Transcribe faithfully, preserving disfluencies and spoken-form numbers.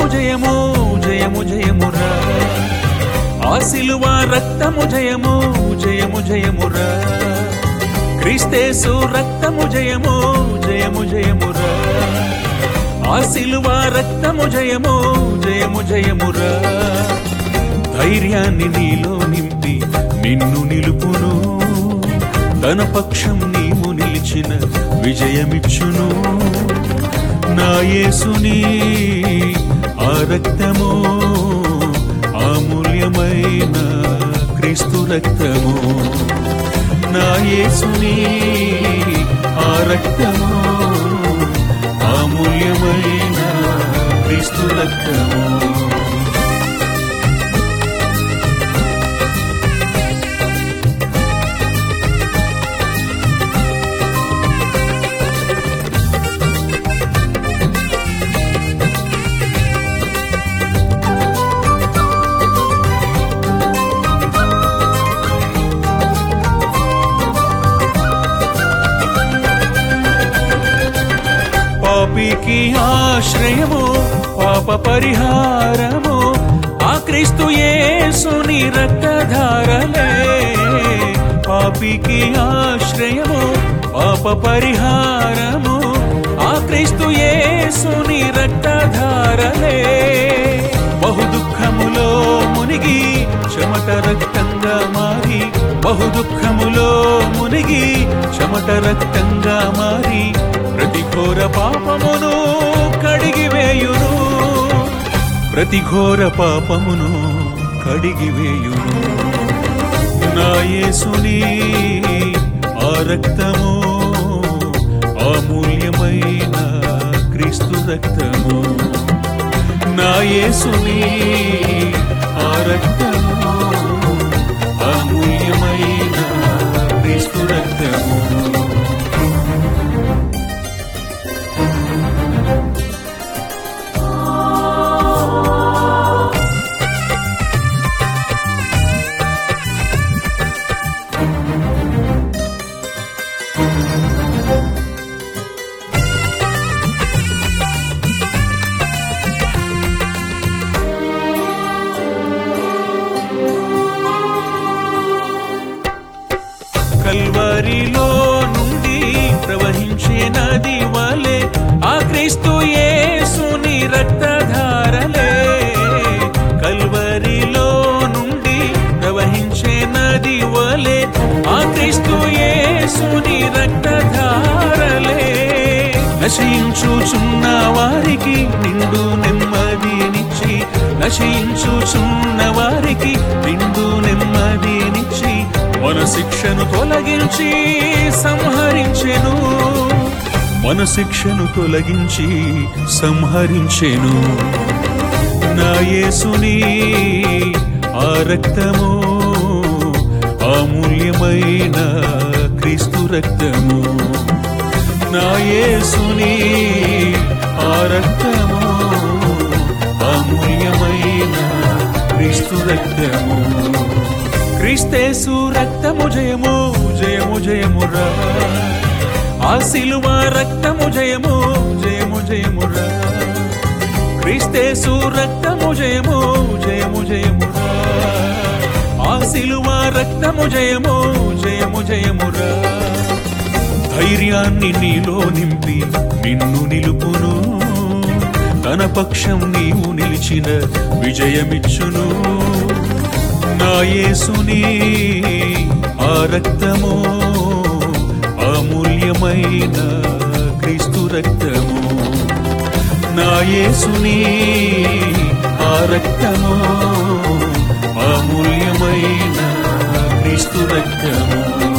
రక్తము జయము జయము జయమురా, ఆ సిలువ రక్తము జయము జయము జయమురా, క్రీస్తేసు రక్తము జయము జయము జయమురా, ఆ సిలువ రక్తము జయము జయము జయమురా. ధైర్యాన్ని నీలో నింపి నిన్ను నిలుపును, తన పక్షం నీవు నిలిచిన విజయమిచ్చును. నా యేసుని ఆ రక్తము అమూల్యమైన క్రీస్తు రక్తము, నా యేసుని ఆ రక్తము అమూల్యమైన క్రీస్తు రక్తము. పాపికి ఆశ్రయము పాప పరిహారము ఆ క్రీస్తు యేసుని రక్తధారలే, పాపికి ఆశ్రయము పాప పరిహారము ఆ క్రీస్తు యేసుని రక్తధారలే. బహు దుఃఖములో మునిగి చెమట రక్తంగా మారి, బహు దుఃఖములో మునిగి చెమట రక్తంగా మారి ప్రతి ఘోర పాపమును కడిగివేయును, ప్రతి ఘోర పాపమును కడిగివేయును. నా యేసుని ఆ రక్తము అమూల్యమైన క్రీస్తు రక్తము, నా యేసుని ఆ రక్తము అమూల్యమైన క్రీస్తు రక్తము. కల్వరిలో నుండి ప్రవహించే నది వలె ఆ క్రీస్తు యేసుని రక్తధారలే, కల్వరిలో నుండి ప్రవహించే నది వలె ఆ క్రీస్తు యేసుని రక్తధారలే. నశించుచున్న వారికి నిండు నెమ్మదినిచ్చి, నశించుచున్న వారికి నిండు నెమ్మదినిచ్చి మన శిక్షను తొలగించి సంహరించెను, మన శిక్షను తొలగించి సంహరించెను. నా యేసుని ఆ రక్తము అమూల్యమైన క్రీస్తు రక్తము, నా యేసుని ఆ రక్తము అమూల్యమైన క్రీస్తు రక్తము. క్రీస్తేసు రక్తము జయము జయము జయమురా, ఆ సిలువ రక్తము జయము జయము జయమురా, క్రీస్తేసు రక్తము జయము జయము జయమురా, ఆ సిలువ రక్తము జయము జయము జయమురా. ధైర్యాన్ని నీలో నింపి నిన్ను నిలుపును, తన పక్షం నీవు నిలిచిన విజయమిచ్చును. నా యేసుని ఆ రక్తము అమూల్యమైన క్రీస్తు రక్తము, నా యేసుని ఆ రక్తము అమూల్యమైన క్రీస్తు రక్తము.